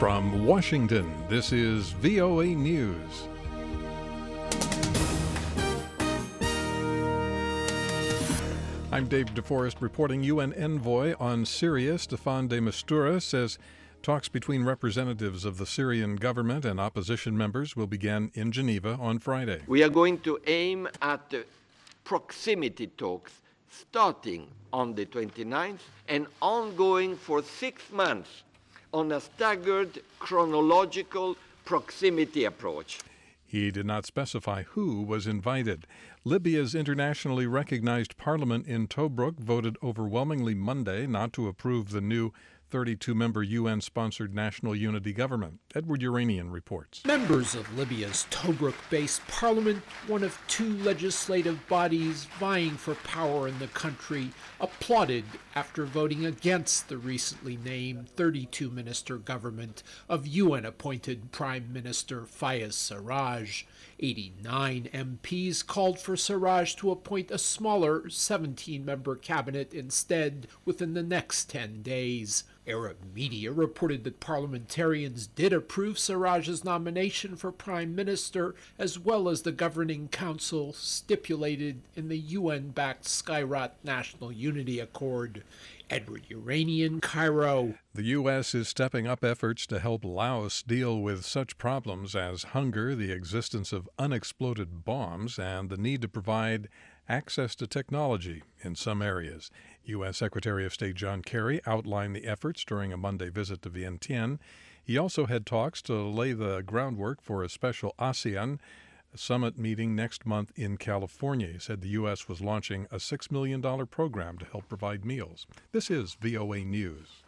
From Washington, this is VOA News. I'm Dave DeForest reporting. UN envoy on Syria, Staffan de Mistura, says talks between representatives of the Syrian government and opposition members will begin in Geneva on Friday. We are going to aim at the proximity talks starting on the 29th and ongoing for 6 months on a staggered chronological proximity approach. He did not specify who was invited. Libya's internationally recognized parliament in Tobruk voted overwhelmingly Monday not to approve the new 32-member UN-sponsored National Unity Government. Edward Uranian reports. Members of Libya's Tobruk-based parliament, one of two legislative bodies vying for power in the country, applauded after voting against the recently named 32-minister government of UN-appointed Prime Minister Fayez Sarraj. 89 MPs called for Sarraj to appoint a smaller 17-member cabinet instead within the next 10 days. Arab media reported that parliamentarians did approve Sarraj's nomination for prime minister, as well as the governing council stipulated in the UN-backed Skhirat National Unity Accord. Edward Uranian, Cairo. The U.S. is stepping up efforts to help Laos deal with such problems as hunger, the existence of unexploded bombs, and the need to provide access to technology in some areas. U.S. Secretary of State John Kerry outlined the efforts during a Monday visit to Vientiane. He also had talks to lay the groundwork for a special ASEAN summit meeting next month in California. He said the U.S. was launching a $6 million program to help provide meals. This is VOA News.